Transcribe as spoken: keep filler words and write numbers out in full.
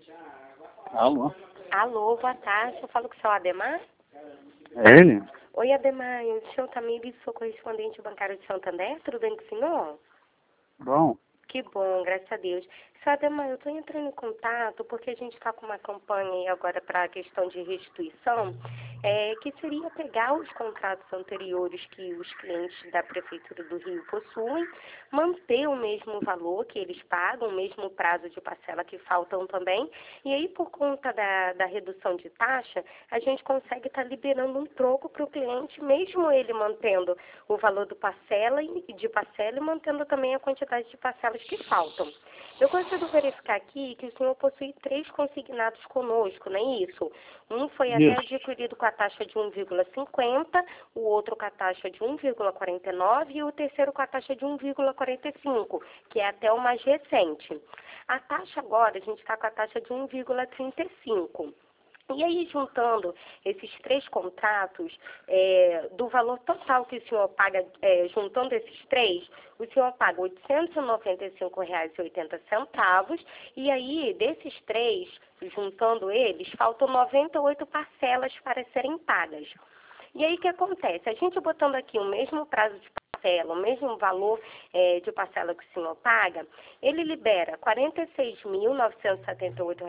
Alô? Alô, boa tarde. Eu falo com o seu Ademar? É ele? Oi, Ademar. O senhor Tamires, sou correspondente bancário de Santander. Tudo bem com o senhor? Bom, Que bom, graças a Deus. Seu Ademar, eu estou entrando em contato porque a gente está com uma campanha aí agora para a questão de restituição, é, que seria pegar os contratos anteriores que os clientes da Prefeitura do Rio possuem, manter o mesmo valor que eles pagam, o mesmo prazo de parcela que faltam também, e aí por conta da, da redução de taxa, a gente consegue estar tá liberando um troco para o cliente, mesmo ele mantendo o valor do parcela e de parcela e mantendo também a quantidade de parcelas que faltam. Eu gostaria de verificar aqui que o senhor possui três consignados conosco, não é isso? Um foi até isso. adquirido com a taxa de um vírgula cinquenta, o outro com a taxa de um vírgula quarenta e nove e o terceiro com a taxa de um vírgula quarenta e cinco, que é até o mais recente. A taxa agora, a gente está com a taxa de um vírgula trinta e cinco. E aí, juntando esses três contratos, é, do valor total que o senhor paga, é, juntando esses três, o senhor paga oitocentos e noventa e cinco reais e oitenta centavos, e aí, desses três, juntando eles, faltam noventa e oito parcelas para serem pagas. E aí, o que acontece? A gente botando aqui o mesmo prazo de parcela, o mesmo valor é, de parcela que o senhor paga, ele libera quarenta e seis mil novecentos e setenta e oito reais